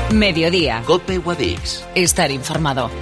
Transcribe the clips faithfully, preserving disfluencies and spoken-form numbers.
Mediodía. COPE Guadix. Estar informado.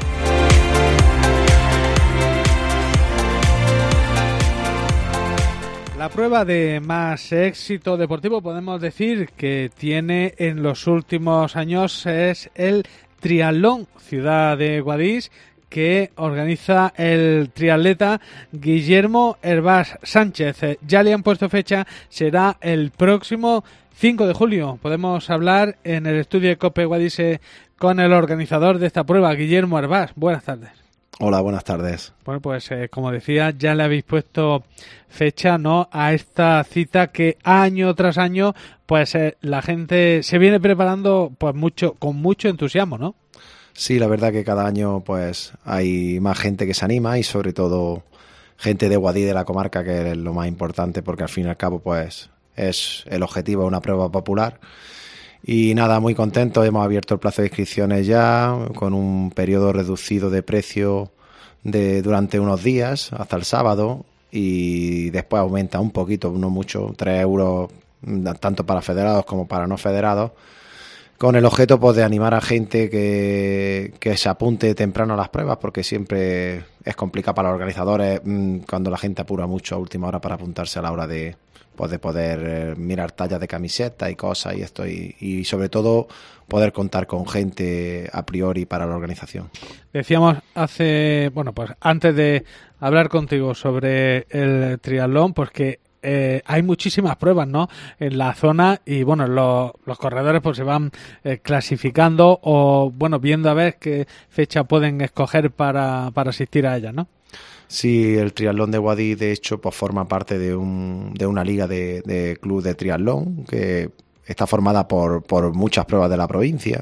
La prueba de más éxito deportivo podemos decir que tiene en los últimos años es el Triatlón Ciudad de Guadix, que organiza el triatleta Guillermo Hervás Sánchez. Ya le han puesto fecha, será el próximo cinco de julio. Podemos hablar en el estudio de COPE Guadix con el organizador de esta prueba, Guillermo Hervás. Buenas tardes. Hola, buenas tardes. Bueno, pues eh, como decía, ya le habéis puesto fecha, ¿no?, a esta cita que año tras año, pues eh, la gente se viene preparando, pues mucho, con mucho entusiasmo, ¿no? Sí, la verdad que cada año, pues hay más gente que se anima y sobre todo gente de Guadix, de la comarca, que es lo más importante, porque al fin y al cabo, pues es el objetivo, una prueba popular. Y nada, muy contentos, hemos abierto el plazo de inscripciones ya, con un periodo reducido de precio de durante unos días, hasta el sábado, y después aumenta un poquito, no mucho, tres euros, tanto para federados como para no federados, con el objeto, pues, de animar a gente que, que se apunte temprano a las pruebas, porque siempre es complicado para los organizadores cuando la gente apura mucho a última hora para apuntarse a la hora de... pues de poder eh, mirar tallas de camiseta y cosas y esto y, y sobre todo poder contar con gente a priori para la organización. Decíamos hace, bueno, pues antes de hablar contigo sobre el triatlón, pues que eh, hay muchísimas pruebas, ¿no?, en la zona y bueno, los, los corredores pues se van eh, clasificando o bueno, viendo a ver qué fecha pueden escoger para, para asistir a ellas, ¿no? Sí, el Triatlón de Guadix, de hecho, pues forma parte de un de una liga de, de club de triatlón que está formada por, por muchas pruebas de la provincia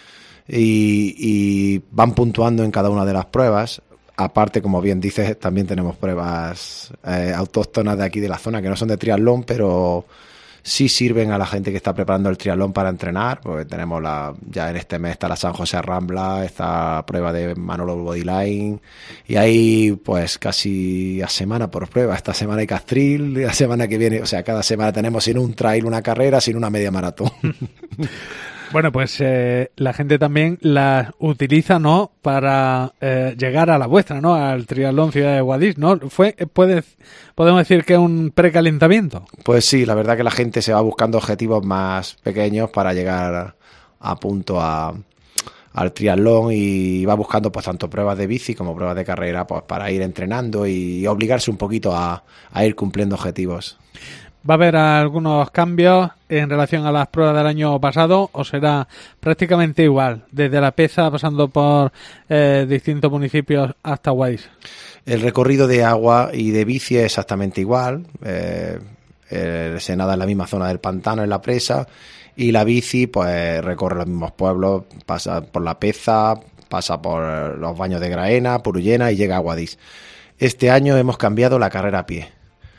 y, y van puntuando en cada una de las pruebas. Aparte, como bien dices, también tenemos pruebas eh, autóctonas de aquí de la zona que no son de triatlón, pero sí sirven a la gente que está preparando el triatlón para entrenar, porque tenemos la ya en este mes está la San José Rambla, esta prueba de Manolo Bodyline, y hay pues casi a semana por prueba. Esta semana hay Castril, la semana que viene, o sea, cada semana tenemos sin un trail una carrera, sin una media maratón. Bueno, pues eh, la gente también la utiliza, ¿no?, para eh, llegar a la vuestra, ¿no?, al Triatlón Ciudad de Guadix, ¿no? Fue, puede, podemos decir que es un precalentamiento. Pues sí, la verdad que la gente se va buscando objetivos más pequeños para llegar a, a punto a, al triatlón y va buscando pues tanto pruebas de bici como pruebas de carrera, pues para ir entrenando y obligarse un poquito a, a ir cumpliendo objetivos. ¿Va a haber algunos cambios en relación a las pruebas del año pasado o será prácticamente igual, desde La Peza pasando por eh, distintos municipios hasta Guadix? El recorrido de agua y de bici es exactamente igual, eh, eh, se nada en la misma zona del pantano, en la presa, y la bici pues recorre los mismos pueblos, pasa por La Peza, pasa por los Baños de Graena, Purullena y llega a Guadix. Este año hemos cambiado la carrera a pie,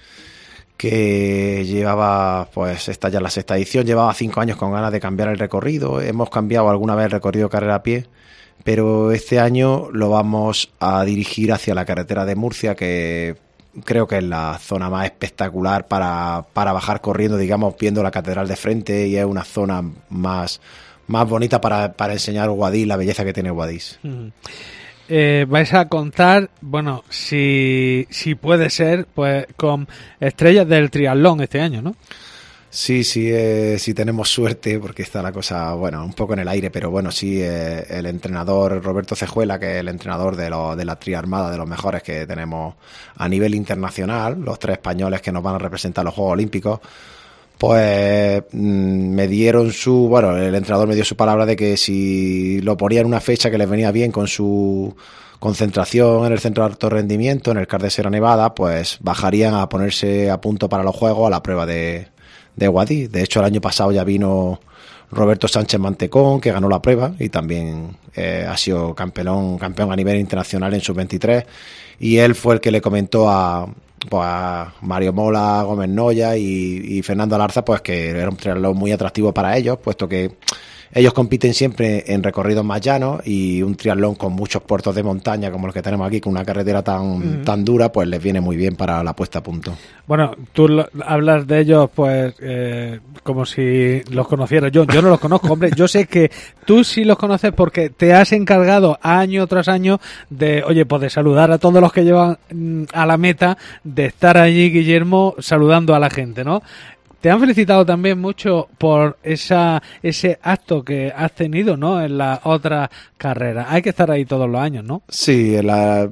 que llevaba, pues esta ya es la sexta edición, llevaba cinco años con ganas de cambiar el recorrido. Hemos cambiado alguna vez el recorrido carrera a pie, pero este año lo vamos a dirigir hacia la carretera de Murcia, que creo que es la zona más espectacular para, para bajar corriendo, digamos, viendo la catedral de frente, y es una zona más, más bonita para, para enseñar Guadix, la belleza que tiene Guadix. Mm. Eh, vais a contar, bueno, si, si puede ser, pues con estrellas del triatlón este año, ¿no? Sí, sí, eh, sí tenemos suerte, porque está la cosa, bueno, un poco en el aire, pero bueno, sí, eh, el entrenador Roberto Cejuela, que es el entrenador de, lo, de la triarmada, de los mejores que tenemos a nivel internacional, los tres españoles que nos van a representar los Juegos Olímpicos, pues mmm, me dieron su, bueno, el entrenador me dio su palabra de que si lo ponía en una fecha que les venía bien con su concentración en el centro de alto rendimiento, en el C A R de Sierra Nevada, pues bajarían a ponerse a punto para los Juegos a la prueba de, de Guadix. De hecho, el año pasado ya vino Roberto Sánchez Mantecón, que ganó la prueba y también eh, ha sido campeón, campeón a nivel internacional en sub veintitrés, y él fue el que le comentó a pues a Mario Mola, Gómez Noya y, y Fernando Alarza, pues que era un triatlón muy atractivo para ellos, puesto que Ellos compiten siempre en recorridos más llanos y un triatlón con muchos puertos de montaña como los que tenemos aquí, con una carretera tan, mm. tan dura, pues les viene muy bien para la puesta a punto. Bueno, tú lo, hablas de ellos pues eh, como si los conocieras. Yo, yo no los conozco, hombre. Yo sé que tú sí los conoces porque te has encargado año tras año de, oye, pues de saludar a todos los que llevan mm, a la meta, de estar allí, Guillermo, saludando a la gente, ¿no? Te han felicitado también mucho por esa ese acto que has tenido, ¿no? En la otra carrera. Hay que estar ahí todos los años, ¿no? Sí, la,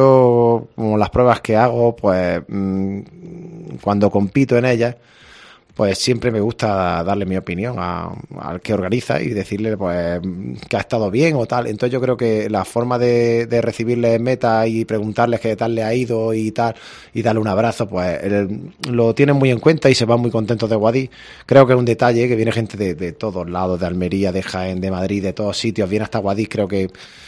yo, como las pruebas que hago, pues mmm, cuando compito en ellas, pues siempre me gusta darle mi opinión a, al que organiza y decirle pues que ha estado bien o tal. Entonces yo creo que la forma de, de recibirles en meta y preguntarles qué tal le ha ido y tal, y darle un abrazo, pues el, lo tienen muy en cuenta y se van muy contentos de Guadix. Creo que es un detalle que viene gente de, de todos lados, de Almería, de Jaén, de Madrid, de todos sitios, viene hasta Guadix. Creo que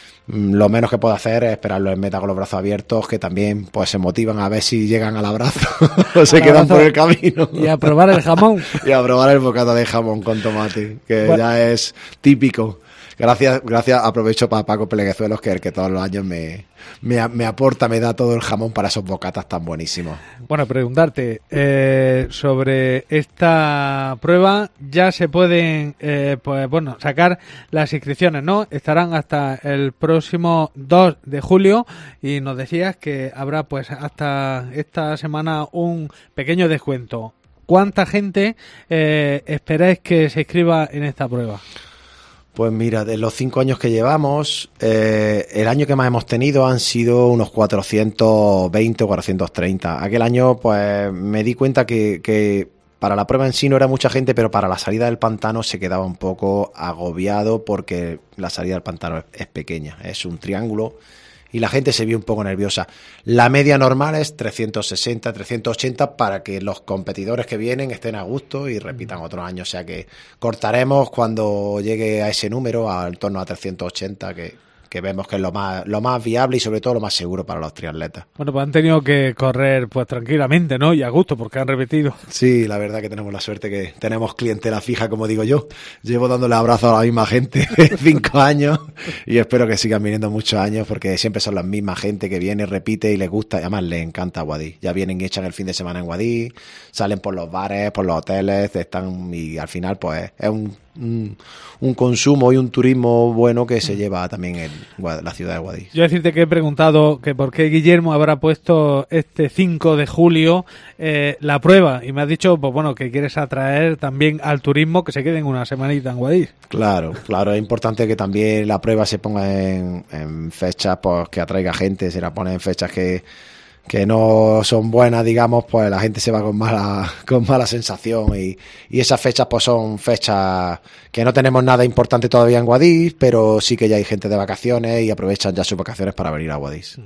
lo menos que puedo hacer es esperarlos en meta con los brazos abiertos, que también pues se motivan a ver si llegan al abrazo o se quedan por el camino. Y a probar el jamón. Y a probar el bocata de jamón con tomate, que bueno, ya es típico. Gracias, gracias, aprovecho para Paco Peleguezuelos, que es el que todos los años me, me, me aporta, me da todo el jamón para esos bocatas tan buenísimos. Bueno, preguntarte eh, sobre esta prueba, ya se pueden eh, pues bueno sacar las inscripciones, ¿no? Estarán hasta el próximo dos de julio y nos decías que habrá pues hasta esta semana un pequeño descuento. ¿Cuánta gente eh, esperáis que se inscriba en esta prueba? Pues mira, de los cinco años que llevamos, eh, el año que más hemos tenido han sido unos cuatrocientos veinte o cuatrocientos treinta. Aquel año pues me di cuenta que, que para la prueba en sí no era mucha gente, pero para la salida del pantano se quedaba un poco agobiado porque la salida del pantano es, es pequeña, es un triángulo y la gente se vio un poco nerviosa. La media normal es trescientos sesenta, trescientos ochenta para que los competidores que vienen estén a gusto y repitan otros años. O sea que cortaremos cuando llegue a ese número, al torno a trescientos ochenta, que, que vemos que es lo más, lo más viable y sobre todo lo más seguro para los triatletas. Bueno, pues han tenido que correr pues tranquilamente, ¿no? Y a gusto porque han repetido. Sí, la verdad que tenemos la suerte que tenemos clientela fija, como digo yo. Llevo dándole abrazos a la misma gente cinco años y espero que sigan viniendo muchos años porque siempre son la misma gente que viene, repite y les gusta y además les encanta Guadix. Ya vienen y echan el fin de semana en Guadix, salen por los bares, por los hoteles, están y al final pues es un Un, un consumo y un turismo bueno que se lleva también en la ciudad de Guadix. Yo decirte que he preguntado que por qué Guillermo habrá puesto este cinco de julio eh, la prueba y me has dicho pues bueno que quieres atraer también al turismo que se queden una semanita en Guadix. Claro, claro, es importante que también la prueba se ponga en, en fechas pues que atraiga gente, se la pone en fechas que que no son buenas, digamos, pues la gente se va con mala con mala sensación y, y esas fechas pues son fechas que no tenemos nada importante todavía en Guadix, pero sí que ya hay gente de vacaciones y aprovechan ya sus vacaciones para venir a Guadix.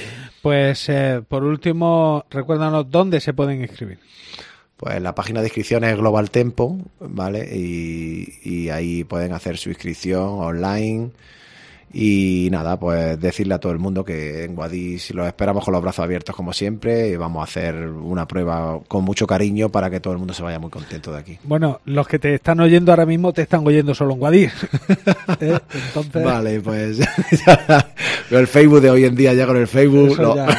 Pues eh, por último, recuérdanos dónde se pueden inscribir. Pues la página de inscripción es Global Tempo, ¿vale? Y, y ahí pueden hacer su inscripción online. Y nada, pues decirle a todo el mundo que en Guadix los esperamos con los brazos abiertos como siempre y vamos a hacer una prueba con mucho cariño para que todo el mundo se vaya muy contento de aquí. Bueno, los que te están oyendo ahora mismo te están oyendo solo en Guadix. ¿Eh? Entonces... Vale, pues ya, el Facebook de hoy en día ya con el Facebook... No. Ya...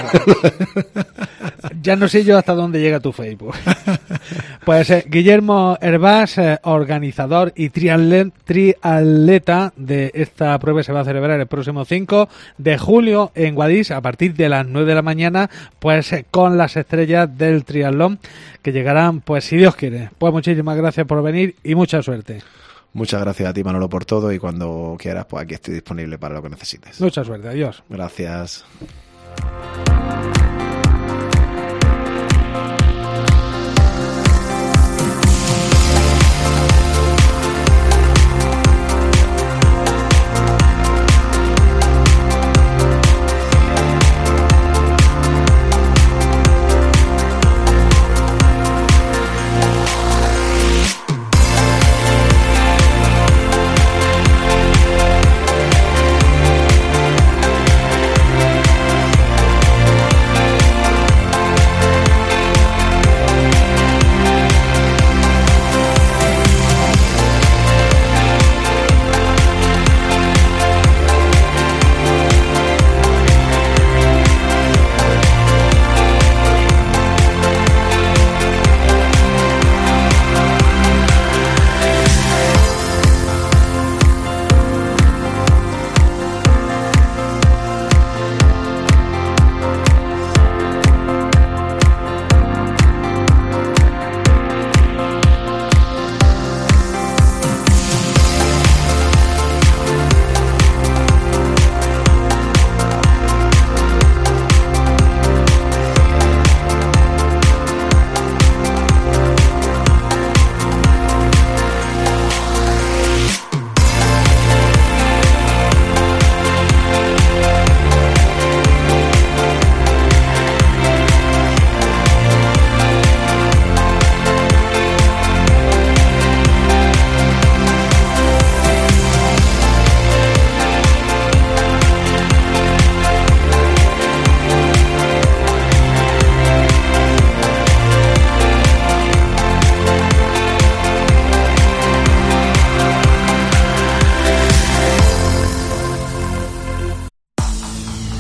ya no sé yo hasta dónde llega tu Facebook. Pues eh, Guillermo Hervás, eh, organizador y triatleta, triatleta de esta prueba, se va a celebrar el próximo cinco de julio en Guadix a partir de las nueve de la mañana, pues eh, con las estrellas del triatlón que llegarán, pues si Dios quiere. Pues muchísimas gracias por venir y mucha suerte. Muchas gracias a ti, Manolo, por todo y cuando quieras, pues aquí estoy disponible para lo que necesites. Mucha suerte, adiós. Gracias.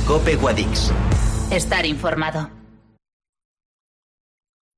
Cope Guadix. Estar informado.